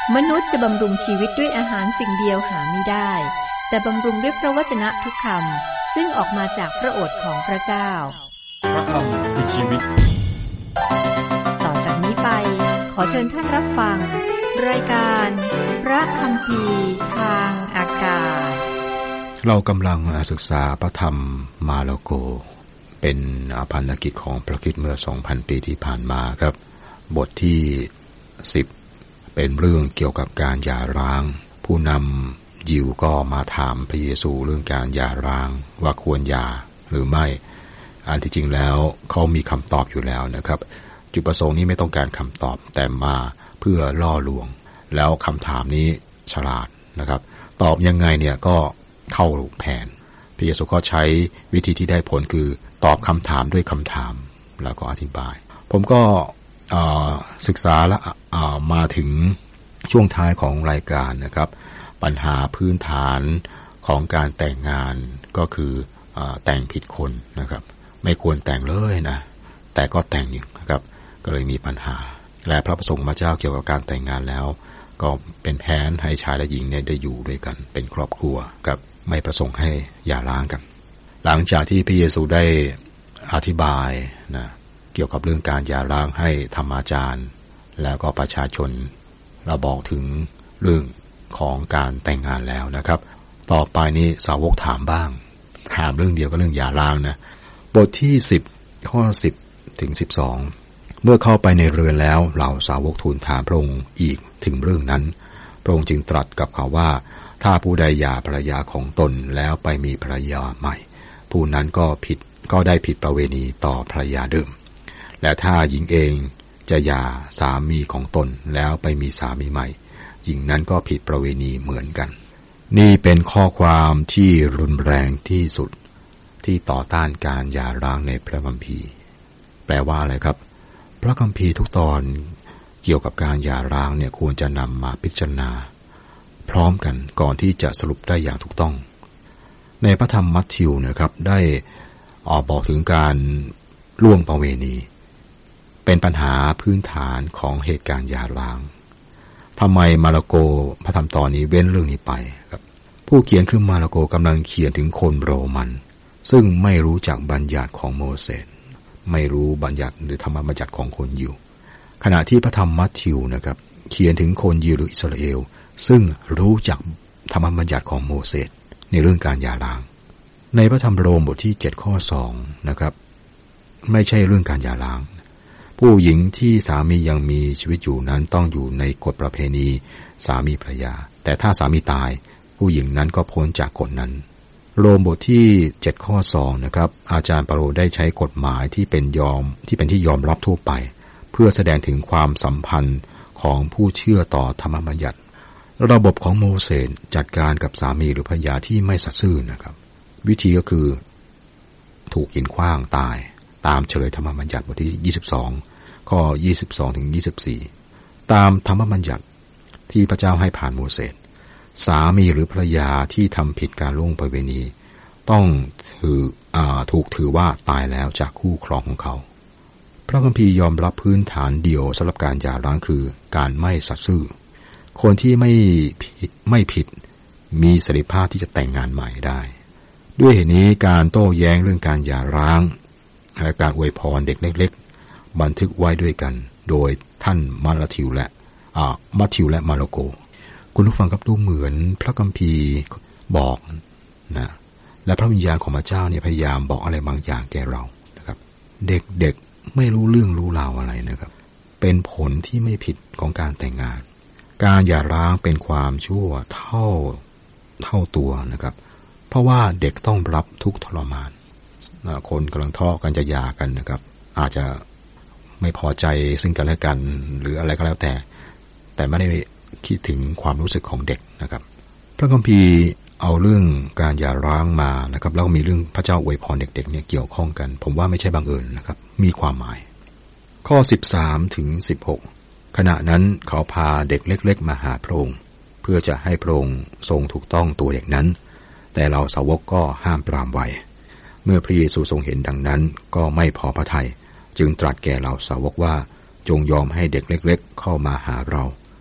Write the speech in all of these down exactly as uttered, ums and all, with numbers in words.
มนุษย์จะบำรุงชีวิตด้วยอาหารสิ่งเดียวหาไม่ได้แต่บำรุงด้วยพระวจนะทุกคำซึ่งออกมาจากพระโอษฐ์ของพระเจ้าพระคำคือชีวิตต่อจากนี้ไปขอเชิญท่านรับฟังรายการพระคัมภีร์ทางอากาศเรากำลังศึกษาพระธรรมมาระโกเป็นพันธกิจของพระคริสต์เมื่อ สองพัน ปีที่ผ่านมาครับบทที่สิบเป็นเรื่องเกี่ยวกับการหย่าร้างผู้นำยิวก็มาถามพระเยซูเรื่องการหย่าร้างว่าควรหย่าหรือไม่อันที่จริงแล้วเขามีคำตอบอยู่แล้วนะครับจุดประสงค์นี้ไม่ต้องการคำตอบแต่มาเพื่อล่อลวงแล้วคำถามนี้ฉลาดนะครับตอบยังไงเนี่ยก็เข้าแผนพระเยซูก็ใช้วิธีที่ได้ผลคือตอบคำถามด้วยคำถามแล้วก็อธิบายผมก็ศึกษาและมาถึงช่วงท้ายของรายการนะครับปัญหาพื้นฐานของการแต่งงานก็คือแต่งผิดคนนะครับไม่ควรแต่งเลยนะแต่ก็แต่งอยู่นะครับก็เลยมีปัญหาและพระประสงค์พระเจ้าเกี่ยวกับการแต่งงานแล้วก็เป็นแผนให้ชายและหญิงเนี่ยได้อยู่ด้วยกันเป็นครอบครัวกับไม่ประสงค์ให้หย่าร้างกันหลังจากที่พระเยซูได้อธิบายนะเกี่ยวกับเรื่องการหย่าร้างให้ธรรมาจารย์แล้วก็ประชาชนเราบอกถึงเรื่องของการแต่งงานแล้วนะครับต่อไปนี้สาวกถามบ้างถามเรื่องเดียวก็เรื่องหย่าร้างนะบทที่สิบข้อสิบถึงสิบสองเมื่อเข้าไปในเรือนแล้วเหล่าสาวกทูลถามพระองค์อีกถึงเรื่องนั้นพระองค์จึงตรัสกับเขาว่าถ้าผู้ใดหย่าภรรยาของตนแล้วไปมีภรรยาใหม่ผู้นั้นก็ผิดก็ได้ผิดประเวณีต่อภรรยาเดิมและถ้าหญิงเองจะหย่าสามีของตนแล้วไปมีสามีใหม่หญิงนั้นก็ผิดประเวณีเหมือนกันนี่เป็นข้อความที่รุนแรงที่สุดที่ต่อต้านการหย่าร้างในพระคัมภีร์แปลว่าอะไรครับพระคัมภีร์ทุกตอนเกี่ยวกับการหย่าร้างเนี่ยควรจะนำมาพิจารณาพร้อมกันก่อนที่จะสรุปได้อย่างถูกต้องในพระธรรมมัทธิวนะครับได้ออกบอกถึงการล่วงประเวณีเป็นปัญหาพื้นฐานของเหตุการณ์หย่าร้างทำไมมาระโกพระธรรมตอนนี้เว้นเรื่องนี้ไปครับผู้เขียนคือมาระโกกำลังเขียนถึงคนโรมันซึ่งไม่รู้จักบัญญัติของโมเสสไม่รู้บัญญัติหรือธรรมบัญญัติของคนยิวขณะที่พระธรรมมัทธิวนะครับเขียนถึงคนยิวหรืออิสราเอลซึ่งรู้จักธรรมบัญญัติของโมเสสในเรื่องการหย่าร้างในพระธรรมโรมบทที่เจ็ดข้อสองนะครับไม่ใช่เรื่องการหย่าร้างผู้หญิงที่สามียังมีชีวิตอยู่นั้นต้องอยู่ในกฎประเพณีสามีภรรยาแต่ถ้าสามีตายผู้หญิงนั้นก็พ้นจากกฎนั้นโรมบทที่เจ็ดข้อสองนะครับอาจารย์เปาโลได้ใช้กฎหมายที่เป็นยอมที่เป็นที่ยอมรับทั่วไปเพื่อแสดงถึงความสัมพันธ์ของผู้เชื่อต่อธรรมบัญญัติระบบของโมเสสจัดการกับสามีหรือภรรยาที่ไม่สัตย์ซื่อนะครับวิธีก็คือถูกหินขว้างตายตามเฉลยธรรมบัญญัติบทที่ยี่สิบสองข้อยี่สิบสองถึงยี่สิบสี่ตามธรรมบัญญัติที่พระเจ้าให้ผ่านโมเสสสามีหรือภรรยาที่ทำผิดการล่วงประเวณีต้องถืออ่าถูกถือว่าตายแล้วจากคู่ครองของเขาพระคัมภีร์ยอมรับพื้นฐานเดียวสำหรับการหย่าร้างคือการไม่สัตย์ซื่อคนที่ไม่ผิดไม่ผิดมีเสรีภาพที่จะแต่งงานใหม่ได้ด้วยเหตุนี้การโต้แย้งเรื่องการหย่าร้างและการอวยพรเด็กเล็กๆบันทึกไว้ด้วยกันโดยท่านมาระทิวและอ่ามัทธิวและมาระโกคุณผู้ฟังครับดูเหมือนพระคัมภีร์บอกนะและพระวิญญาณของพระเจ้าเนี่ยพยายามบอกอะไรบางอย่างแก่เรานะครับเด็กๆไม่รู้เรื่องรู้ราวอะไรนะครับเป็นผลที่ไม่ผิดของการแต่งงานการหย่าร้างเป็นความชั่วเท่าเท่าตัวนะครับเพราะว่าเด็กต้องรับทุกข์ทรมานคนกำลังทะเลาะกันจะหย่ากันนะครับอาจจะไม่พอใจซึ่งกันและกันหรืออะไรก็แล้วแต่แต่ไม่ได้คิดถึงความรู้สึกของเด็กนะครับพระคัมภีร์เอาเรื่องการหย่าร้างมานะครับแล้วก็มีเรื่องพระเจ้าอวยพรเด็กๆเนี่ยเกี่ยวข้องกันผมว่าไม่ใช่บังเอิญนะครับมีความหมายข้อสิบสามถึงสิบหกขณะนั้นเขาพาเด็กเล็กๆมาหาพระองค์เพื่อจะให้พระองค์ทรงถูกต้องตัวเด็กนั้นแต่เราสาวกก็ห้ามปรามไว้เมื่อพระเยซูทรงเห็นดังนั้นก็ไม่พอพระทัยจึงตรัสแก่เราสาวกว่าจงยอมให้เด็กเล็กๆเข้ามาหาเรา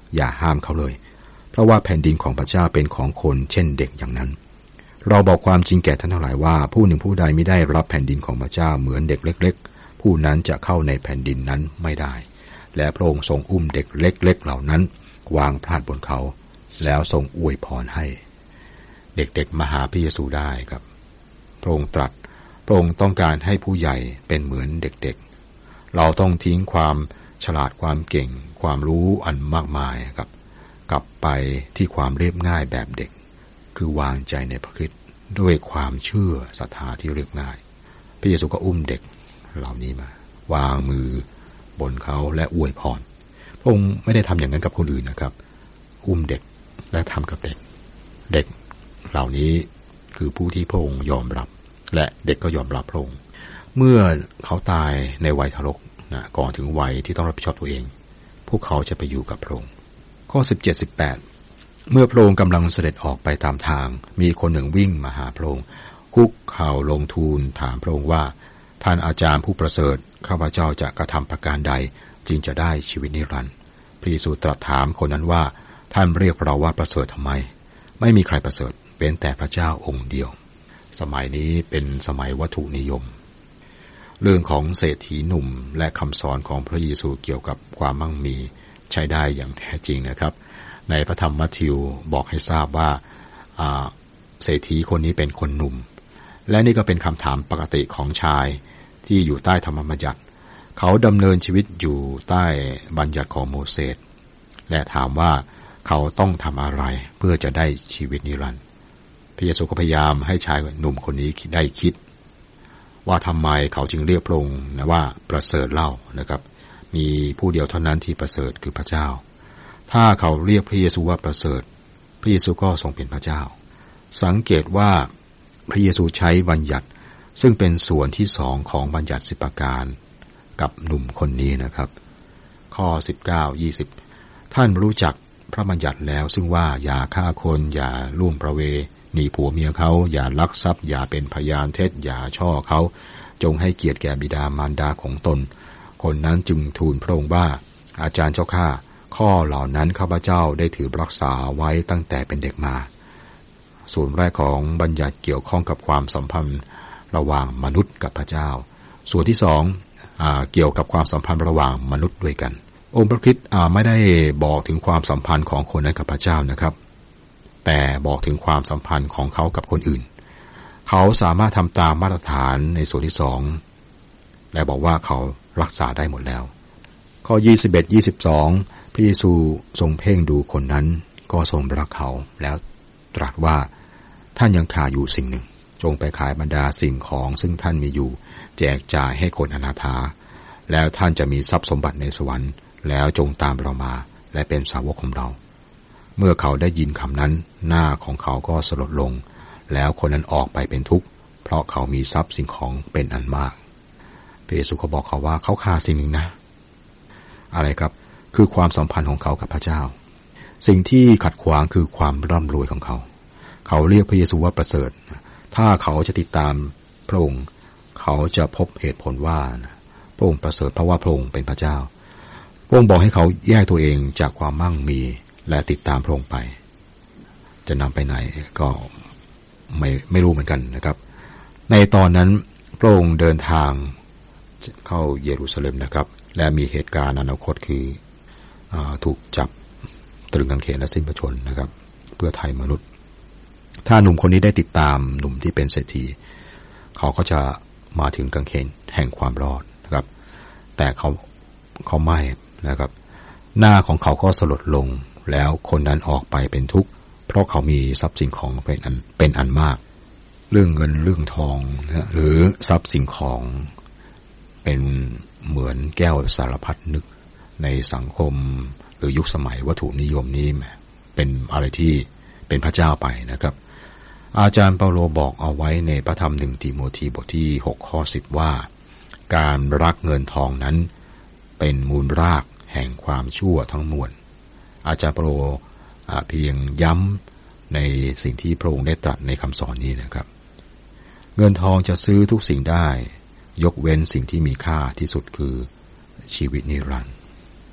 อย่าห้ามเขาเลยเพราะว่าแผ่นดินของพระเจ้าเป็นของคนเช่นเด็กอย่างนั้นเราบอกความจริงแก่ท่านทั้งหลายว่าผู้หนึ่งผู้ใดไม่ได้รับแผ่นดินของพระเจ้าเหมือนเด็กเล็กๆผู้นั้นจะเข้าในแผ่นดินนั้นไม่ได้และพระองค์ทรงอุ้มเด็กเล็กๆเหล่านั้นวางพาดบนเขาแล้วทรงอวยพรให้เด็กๆมาหาพระเยซูได้ครับพระองค์ตรัสพระองค์ต้องการให้ผู้ใหญ่เป็นเหมือนเด็กๆเราต้องทิ้งความฉลาดความเก่งความรู้อันมากมายครับกลับไปที่ความเรียบง่ายแบบเด็กคือวางใจในพระคริสต์ด้วยความเชื่อศรัทธาที่เรียบง่ายพระเยซูก็อุ้มเด็กเหล่านี้มาวางมือบนเขาและอวยพรพระองค์ไม่ได้ทำอย่างนั้นกับคนอื่นนะครับอุ้มเด็กและทำกับเด็กเด็กเหล่านี้คือผู้ที่พระองค์ยอมรับและเด็กก็ยอมรับพระองค์เมื่อเขาตายในวัยทารกนะก่อนถึงวัยที่ต้องรับผิดชอบตัวเองพวกเขาจะไปอยู่กับพระองค์ข้อสิบเจ็ด สิบแปดเมื่อพระองค์กำลังเสด็จออกไปตามทางมีคนหนึ่งวิ่งมาหาพระองค์คุกเข่าลงทูลถามพระองค์ว่าท่านอาจารย์ผู้ประเสริฐข้าพเจ้าจะกระทำประการใดจึงจะได้ชีวิตนิรันดร์พระเยซูตรัสถามคนนั้นว่าท่านเรียกเราว่าประเสริฐทำไมไม่มีใครประเสริฐเว้นแต่พระเจ้าองค์เดียวสมัยนี้เป็นสมัยวัตถุนิยมเรื่องของเศรษฐีหนุ่มและคำสอนของพระเยซูเกี่ยวกับความมั่งมีใช้ได้อย่างแท้จริงนะครับในพระธรรมมัทธิวบอกให้ทราบว่าเศรษฐีคนนี้เป็นคนหนุ่มและนี่ก็เป็นคำถามปกติของชายที่อยู่ใต้ธรรมบัญญัติเขาดำเนินชีวิตอยู่ใต้บัญญัติของโมเสสและถามว่าเขาต้องทำอะไรเพื่อจะได้ชีวิตนิรันดร์พระเยซูก็พยายามให้ชายหนุ่มคนนี้ได้คิดว่าทำไมเขาจึงเรียกพระองค์นะว่าประเสริฐเล่านะครับมีผู้เดียวเท่านั้นที่ประเสริฐคือพระเจ้าถ้าเขาเรียกพระเยซูว่าประเสริฐพระเยซูก็ทรงเป็นพระเจ้าสังเกตว่าพระเยซูใช้บัญญัติซึ่งเป็นส่วนที่สองของบัญญัติสิบประการกับหนุ่มคนนี้นะครับข้อสิบเก้า ยี่สิบท่านรู้จักพระบัญญัติแล้วซึ่งว่าอย่าฆ่าคนอย่าล่วงประเวณีผัวเมียเขาอย่าลักทรัพย์อย่าเป็นพยานเท็จอย่าช่อเขาจงให้เกียรติแก่บิดามารดาของตนคนนั้นจึงทูลพระองค์ว่าอาจารย์เจ้าข้าข้อเหล่านั้นข้าพเจ้าได้ถือรักษาไว้ตั้งแต่เป็นเด็กมาส่วนแรกของบัญญัติเกี่ยวข้องกับความสัมพันธ์ระหว่างมนุษย์กับพระเจ้าส่วนที่สองเกี่ยวกับความสัมพันธ์ระหว่างมนุษย์ด้วยกันองค์พระคริสต์ไม่ได้บอกถึงความสัมพันธ์ของคนนั้นกับพระเจ้านะครับแต่บอกถึงความสัมพันธ์ของเขากับคนอื่นเขาสามารถทำตามมาตรฐานในส่วนที่สองและบอกว่าเขารักษาได้หมดแล้วข้อยี่สิบเอ็ด ยี่สิบสองพระเยซูทรงเพ่งดูคนนั้นก็ทรงรักเขาแล้วตรัสว่าท่านยังขาดอยู่สิ่งหนึ่งจงไปขายบรรดาสิ่งของซึ่งท่านมีอยู่แจกจ่ายให้คนอนาถาแล้วท่านจะมีทรัพย์สมบัติในสวรรค์แล้วจงตามเรามาและเป็นสาวกของเราเมื่อเขาได้ยินคำนั้นหน้าของเขาก็สลดลงแล้วคนนั้นออกไปเป็นทุกข์เพราะเขามีทรัพย์สิ่งของเป็นอันมากพระเยซูก็บอกเขาว่าเขาขาดสิ่งหนึ่งนะอะไรครับคือความสัมพันธ์ของเขากับพระเจ้าสิ่งที่ขัดขวางคือความร่ำรวยของเขาเขาเรียกพระเยซูว่าประเสริฐถ้าเขาจะติดตามพระองค์เขาจะพบเหตุผลว่าพระองค์ประเสริฐเพราะว่าพระองค์เป็นพระเจ้าพระองค์บอกให้เขาแยกตัวเองจากความมั่งมีและติดตามพระองค์ไปจะนำไปไหนก็ไม่ไม่รู้เหมือนกันนะครับในตอนนั้นพระองค์เดินทางเข้าเยรูซาเล็มนะครับและมีเหตุการณ์อนาคตคืออ่าถูกจับตรึงกางเขนและสิ้นพระชนม์นะครับเพื่อไถ่มนุษย์ถ้าหนุ่มคนนี้ได้ติดตามหนุ่มที่เป็นเศรษฐีเขาก็จะมาถึงกางเขนแห่งความรอดนะครับแต่เขาเขาไม่นะครับหน้าของเขาก็สลดลงแล้วคนนั้นออกไปเป็นทุกข์เพราะเขามีทรัพย์สินของเป็นอันเป็นอันมากเรื่องเงินเรื่องทองนะหรือทรัพย์สินของเป็นเหมือนแก้วสารพัดนึกในสังคมหรือยุคสมัยวัตถุนิยมนี้เป็นอะไรที่เป็นพระเจ้าไปนะครับอาจารย์เปาโลบอกเอาไว้ในพระธรรมหนึ่งติโมธีบทที่หกข้อสิบว่าการรักเงินทองนั้นเป็นมูลรากแห่งความชั่วทั้งมวลอาจารย์เปาโลเพียงย้ำในสิ่งที่พระองค์ได้ตรัสในคำสอนนี้นะครับเงินทองจะซื้อทุกสิ่งได้ยกเว้นสิ่งที่มีค่าที่สุดคือชีวิตนิรันดร์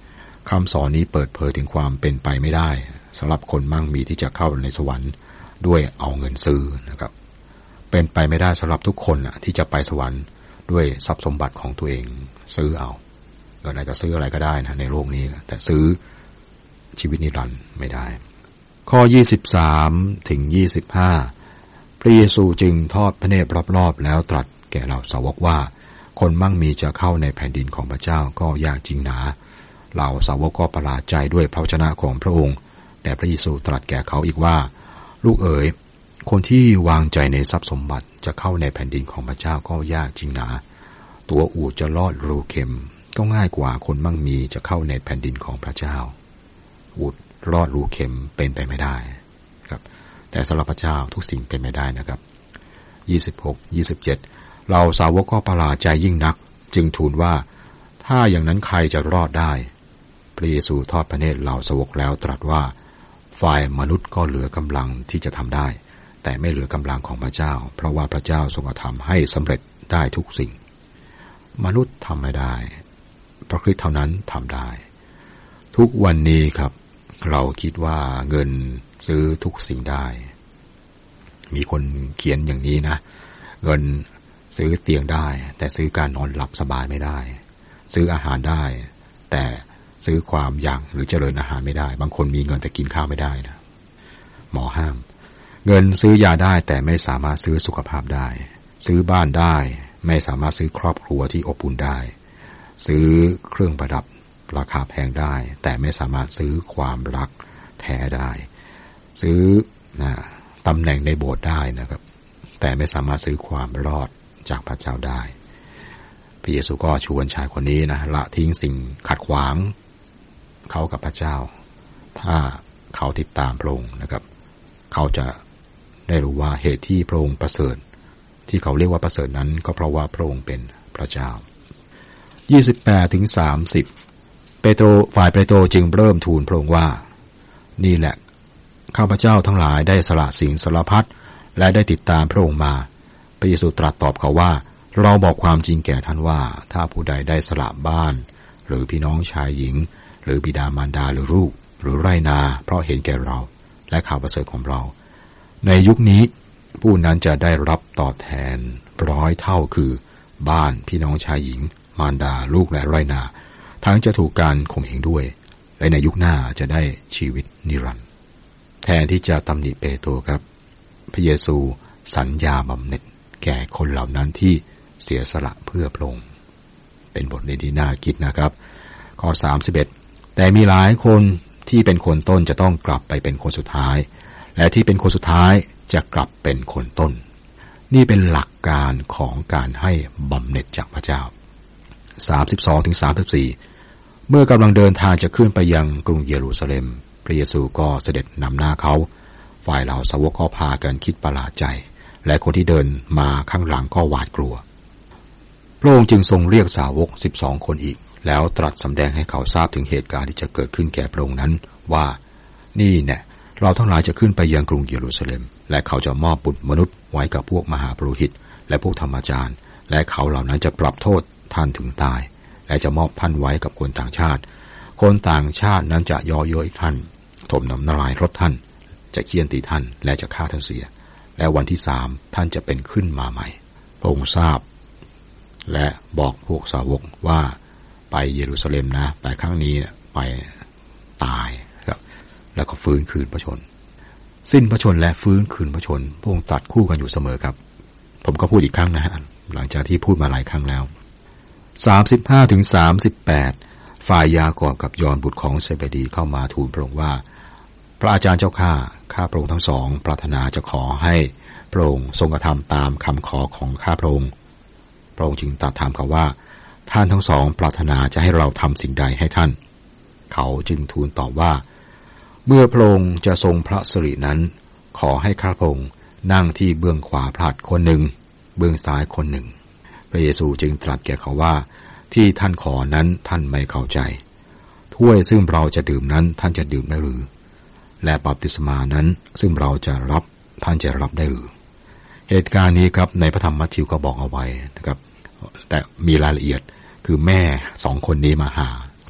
คำสอนนี้เปิดเผยถึงความเป็นไปไม่ได้สำหรับคนมั่งมีที่จะเข้าในสวรรค์ด้วยเอาเงินซื้อนะครับเป็นไปไม่ได้สำหรับทุกคนนะที่จะไปสวรรค์ด้วยทรัพย์สมบัติของตัวเองซื้อเอาเงินอาจจะซื้ออะไรก็ได้นะในโลกนี้แต่ซื้อชีวิตนิรันดร์ไม่ได้ข้อยี่สิบสามถึงยี่สิบห้าพระเยซูจึงทอดพระเนตรรอบๆแล้วตรัสแก่เหล่าสาวกว่าคนมั่งมีจะเข้าในแผ่นดินของพระเจ้าก็ยากจริงหนาเหล่าสาวกก็ประหลาดใจด้วยพระวจนะของพระองค์แต่พระเยซูตรัสแก่เขาอีกว่าลูกเอ๋ยคนที่วางใจในทรัพย์สมบัติจะเข้าในแผ่นดินของพระเจ้าก็ยากจริงหนาตัวอูฐจะลอดรูเข็มก็ง่ายกว่าคนมั่งมีจะเข้าในแผ่นดินของพระเจ้าอูฐลอดรูเข็มเป็นไปไม่ได้ครับแต่สำหรับพระเจ้าทุกสิ่งเป็นไปได้นะครับยี่สิบหก ยี่สิบเจ็ดเราสาวกก็ประหลาดใจยิ่งนักจึงทูลว่าถ้าอย่างนั้นใครจะรอดได้พระเยซูทอดพระเนตรเหล่าสาวกแล้วตรัสว่าฝ่ายมนุษย์ก็เหลือกำลังที่จะทำได้แต่ไม่เหลือกำลังของพระเจ้าเพราะว่าพระเจ้าทรงกระทำให้สำเร็จได้ทุกสิ่งมนุษย์ทำไม่ได้พระคริสต์เท่านั้นทำได้ทุกวันนี้ครับเราคิดว่าเงินซื้อทุกสิ่งได้มีคนเขียนอย่างนี้นะเงินซื้อเตียงได้แต่ซื้อการนอนหลับสบายไม่ได้ซื้ออาหารได้แต่ซื้อความอยากหรือเจริญอาหารไม่ได้บางคนมีเงินแต่กินข้าวไม่ได้นะหมอห้ามเงินซื้อยาได้แต่ไม่สามารถซื้อสุขภาพได้ซื้อบ้านได้ไม่สามารถซื้อครอบครัวที่อบอุ่นได้ซื้อเครื่องประดับราคาแพงได้แต่ไม่สามารถซื้อความรักแท้ได้ซื้อนะตำแหน่งในโบสถ์ได้นะครับแต่ไม่สามารถซื้อความรอดจากพระเจ้าได้พระเยซูก็ชวนชายคนนี้นะละทิ้งสิ่งขัดขวางเขากับพระเจ้าถ้าเขาติดตามพระองค์นะครับเขาจะได้รู้ว่าเหตุที่พระองค์ประเสริฐที่เขาเรียกว่าประเสริฐนั้นก็เพราะว่าพระองค์เป็นพระเจ้ายี่สิบแปดถึงสามสิบเปโตรฝ่ายเปโตรจึงเริ่มทูลพระองค์ว่านี่แหละข้าพเจ้าทั้งหลายได้สละสิ่งสารพัดและได้ติดตามพระองค์มาพระเยซูตรัสตอบเขาว่าเราบอกความจริงแก่ท่านว่าถ้าผู้ใดได้สละบ้านหรือพี่น้องชายหญิงหรือบิดามารดาหรือลูกหรือไร่นาเพราะเห็นแก่เราและข่าวประเสริฐของเราในยุคนี้ผู้นั้นจะได้รับตอบแทนร้อยเท่าคือบ้านพี่น้องชายหญิงมารดาลูกและไร่นาทั้งจะถูกการข่มเหงด้วยและในยุคหน้าจะได้ชีวิตนิรันดร์แทนที่จะตำหนิเปโตรครับพระเยซูสัญญาบำเหน็จแก่คนเหล่านั้นที่เสียสละเพื่อพระองค์เป็นบทเรียนที่น่าคิดนะครับข้อสามสิบเอ็ดแต่มีหลายคนที่เป็นคนต้นจะต้องกลับไปเป็นคนสุดท้ายและที่เป็นคนสุดท้ายจะกลับเป็นคนต้นนี่เป็นหลักการของการให้บำเหน็จจากพระเจ้า สามสิบสองถึงสามสิบสี่ เมื่อกำลังเดินทางจะขึ้นไปยังกรุงเยรูซาเล็มพระเยซูก็เสด็จนำหน้าเขาฝ่ายเหล่าสาวกก็พากันคิดประหลาดใจและคนที่เดินมาข้างหลังก็หวาดกลัวพระองค์จึงทรงเรียกสาวกสิบสองคนอีกแล้วตรัสสำแดงให้เขาทราบถึงเหตุการณ์ที่จะเกิดขึ้นแก่พระองค์นั้นว่านี่แน่เราทั้งหลายจะขึ้นไปยังกรุงเยรูซาเล็มและเขาจะมอบบุตรมนุษย์ไว้กับพวกมหาปุโรหิตและพวกธรรมจารย์และเขาเหล่านั้นจะปรับโทษท่านถึงตายและจะมอบท่านไว้กับคนต่างชาติคนต่างชาตินั้นจะย่อเย้ยท่านถมน้ำลายรถท่านจะเฆี่ยนตีท่านและจะฆ่าท่านเสียและวันที่สามท่านจะเป็นขึ้นมาใหม่พระองค์ทราบและบอกพวกสาวกว่าไปเยรูซาเล็มนะไปครั้งนี้ไปตายครับแล้วก็ฟื้นคืนพระชนสิ้นพระชนและฟื้นคืนพระชนพระองค์ตัดคู่กันอยู่เสมอครับผมก็พูดอีกครั้งนะฮะหลังจากที่พูดมาหลายครั้งแล้วสามสิบห้าถึงสามสิบแปดฝ่ายยากอบกับยอห์นบุตรของเซเบดีเข้ามาทูลพระองค์ว่าพระอาจารย์เจ้าข้าข้าพระองค์ทั้งสองปรารถนาจะขอให้พระองค์ทรงกระทำตามคำขอของข้าพระองค์พระองค์จึงตรัสถามเขาว่าท่านทั้งสองปรารถนาจะให้เราทำสิ่งใดให้ท่านเขาจึงทูลตอบว่าเมื่อพระองค์จะทรงพระสิรินั้นขอให้ข้าพระองค์นั่งที่เบื้องขวาพระหัตถ์คนหนึ่งเบื้องซ้ายคนหนึ่งพระเยซูจึงตรัสแก่เขาว่าที่ท่านขอนั้นท่านไม่เข้าใจถ้วยซึ่งเราจะดื่มนั้นท่านจะดื่มได้หรือและบัพติศมานั้นซึ่งเราจะรับท่านจะรับได้หรือเหตุการณ์นี้ครับในพระธรรมมัทธิวก็บอกเอาไว้นะครับแต่มีรายละเอียดคือแม่สองคนนี้มาหา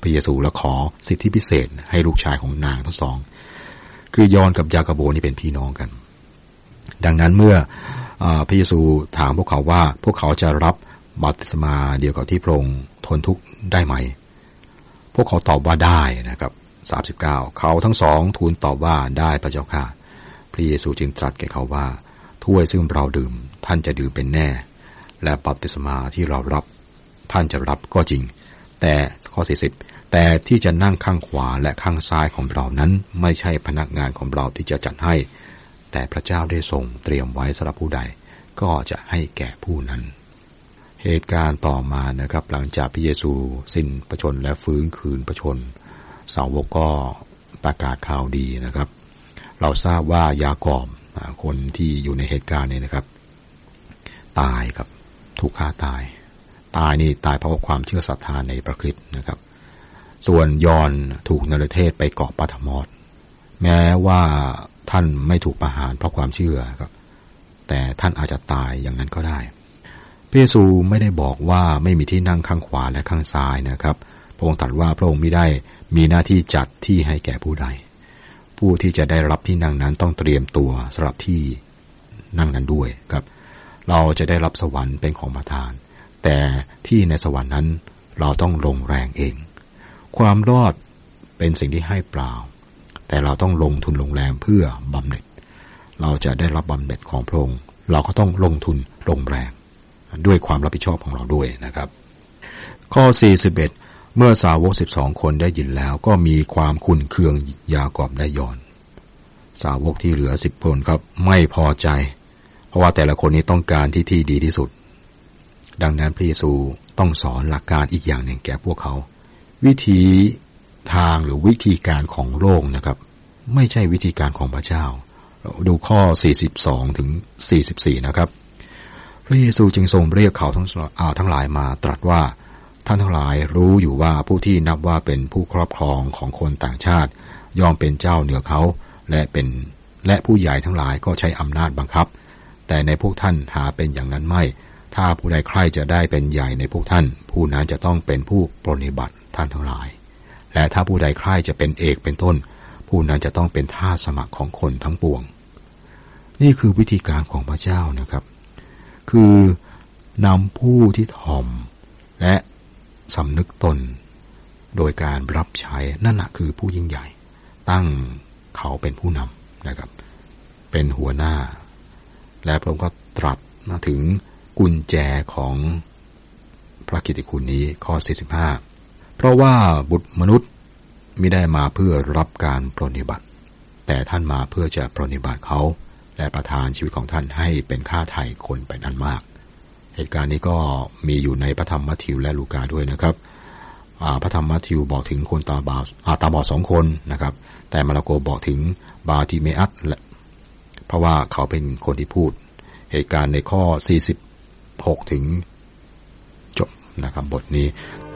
พระเยซูและขอสิทธิพิเศษให้ลูกชายของนางทั้งสองคือยอห์นกับยากาโบนี่เป็นพี่น้องกันดังนั้นเมื่อพระเยซูถามพวกเขาว่าพวกเขาจะรับบัพติศมาเดียวกับที่พระองค์ทนทุกข์ได้ไหมพวกเขาตอบว่าได้นะครับสามสิบเก้าเขาทั้งสองทูลตอบว่าได้พระเจ้าค่ะพระเยซูจึงตรัสแก่เขาว่าถ้วยซึ่งเราดื่มท่านจะดื่มเป็นแน่และบัพติศมาที่เรารับท่านจะรับก็จริงแต่ข้อสี่สิบแต่ที่จะนั่งข้างขวาและข้างซ้ายของเรานั้นไม่ใช่พนักงานของเราที่จะจัดให้แต่พระเจ้าได้ทรงเตรียมไว้สำหรับผู้ใดก็จะให้แก่ผู้นั้นเหตุการณ์ต่อมานะครับหลังจากพระเยซูสิ้นพระชนม์และฟื้นคืนพระชนม์สาวกก็ประกาศข่าวดีนะครับเราทราบว่ายากอบคนที่อยู่ในเหตุการณ์นี้นะครับตายครับถูกฆ่าตายตายนี่ตายเพราะความเชื่อศรัทธาในพระคริสต์นะครับส่วนยอห์นถูกนรเทศไปเกาะปาทมอสแม้ว่าท่านไม่ถูกประหารเพราะความเชื่อครับแต่ท่านอาจจะตายอย่างนั้นก็ได้พระเยซูไม่ได้บอกว่าไม่มีที่นั่งข้างขวาและข้างซ้ายนะครับพระองค์ตรัสว่าพระองค์ไม่ได้มีหน้าที่จัดที่ให้แก่ผู้ใดผู้ที่จะได้รับที่นั่งนั้นต้องเตรียมตัวสำหรับที่นั่งนั้นด้วยครับเราจะได้รับสวรรค์เป็นของประทานแต่ที่ในสวรรค์นั้นเราต้องลงแรงเองความรอดเป็นสิ่งที่ให้เปล่าแต่เราต้องลงทุนลงแรงเพื่อบำเหน็จเราจะได้รับบำเหน็จของพระองค์เราก็ต้องลงทุนลงแรงด้วยความรับผิดชอบของเราด้วยนะครับข้อสี่สิบเอ็ดเมื่อสาวกสิบสองคนได้ยินแล้วก็มีความขุ่นเคืองยากอบและยอห์นสาวกที่เหลือสิบคนครับไม่พอใจเพราะว่าแต่ละคนนี้ต้องการที่ที่ดีที่สุดดังนั้นพระเยซูต้องสอนหลักการอีกอย่างหนึ่งแก่พวกเขาวิธีทางหรือวิธีการของโลกนะครับไม่ใช่วิธีการของพระเจ้าดูข้อสี่สิบสองถึงสี่สิบสี่นะครับพระเยซูจึงทรงเรียกเขาทั้งอาทั้งหลายมาตรัสว่าท่านทั้งหลายรู้อยู่ว่าผู้ที่นับว่าเป็นผู้ครอบครองของคนต่างชาติย่อมเป็นเจ้าเหนือเขาและเป็นและผู้ใหญ่ทั้งหลายก็ใช้อำนาจบังคับแต่ในพวกท่านหาเป็นอย่างนั้นไม่ถ้าผู้ใดใคร่จะได้เป็นใหญ่ในพวกท่านผู้นั้นจะต้องเป็นผู้ปรนนิบัติท่านทั้งหลายและถ้าผู้ใดใคร่จะเป็นเอกเป็นต้นผู้นั้นจะต้องเป็นทาสสมัครของคนทั้งปวงนี่คือวิธีการของพระเจ้านะครับคือนำผู้ที่ถ่อมและสำนึกตนโดยการรับใช้นั่นน่ะคือผู้ยิ่งใหญ่ตั้งเขาเป็นผู้นำนะครับเป็นหัวหน้าและพระองค์ก็ตรัสมาถึงกุญแจของพระกิตติคุณนี้ข้อสี่สิบห้าเพราะว่าบุตรมนุษย์ไม่ได้มาเพื่อรับการปรนนิบัติแต่ท่านมาเพื่อจะปรนนิบัติเขาและประทานชีวิตของท่านให้เป็นค่าไถ่คนไปนั้นมากเหตุการณ์นี้ก็มีอยู่ในพระธรรมมัทธิวและลูกาด้วยนะครับพระธรรมมัทธิวบอกถึงคนตาบอดตาบอดสองคนนะครับแต่มาระโกบอกถึงบาติเมอัสเพราะว่าเขาเป็นคนที่พูดเหตุการณ์ในข้อสี่สิบหกถึงจบนะครับบทนี้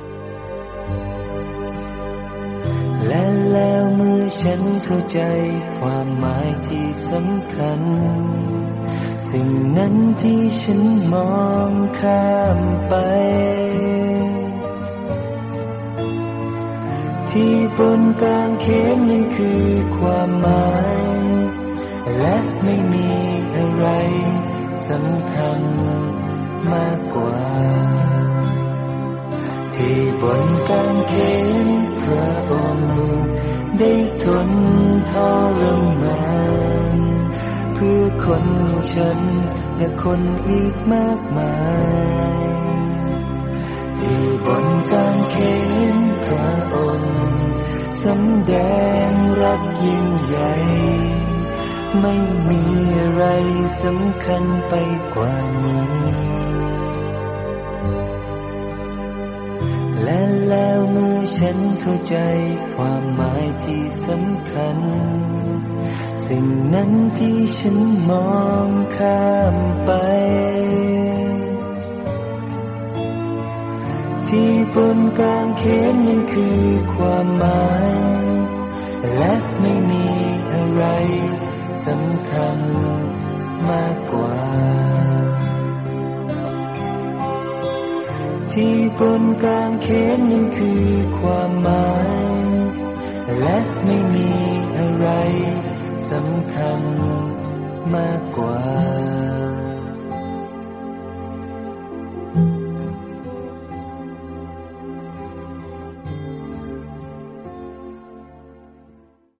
และแล้วเมื่อฉันเข้าใจความหมายที่สำคัญสิ่งนั้นที่ฉันมองข้ามไปที่บนกางเขนนั้นคือความหมายและไม่มีอะไรสำคัญมากกว่าที่บนกางเขนพระองค์ได้ทนทรมานเพื่อคนฉันและคนอีกมากมายที่บนกางเขนพระองค์สำแดงรักยิ่งใหญ่ไม่มีอะไรสำคัญไปกว่านี้และแล้วเมื่อฉันเข้าใจความหมายที่สำคัญสิ่งนั้นที่ฉันมองข้ามไปที่บนกางเขนนั้นคือความหมายและไม่มีอะไรสำคัญมากกว่าที่บนกางเขนนั้นคือความหมายและไม่มีอะไรสำคัญมากกว่า